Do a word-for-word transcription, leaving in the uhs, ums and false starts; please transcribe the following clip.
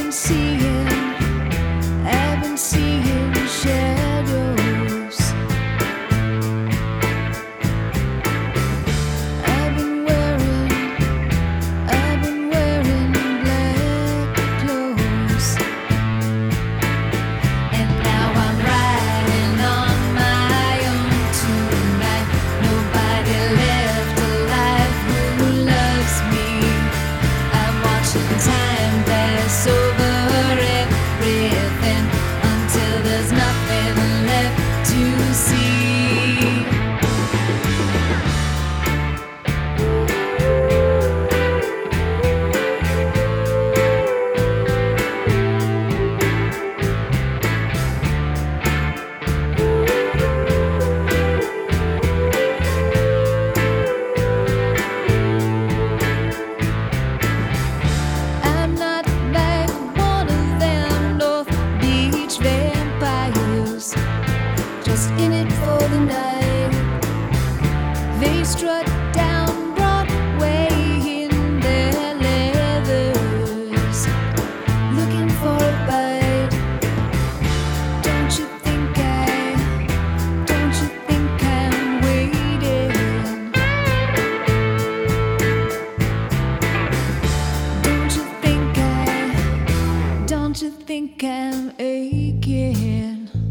been seeing, I've been seeing shadows. I've been wearing, I've been wearing black clothes, and now I'm riding on my own tonight. Nobody left alive who loves me. I'm watching time pass over everything until there's nothing left to see. I'm not like one of them North Beach vampires, just in it for the night. They strut down Broadway in their leathers, looking for a bite. Don't you think I, don't you think I'm waiting? Don't you think I, don't you think I'm aching?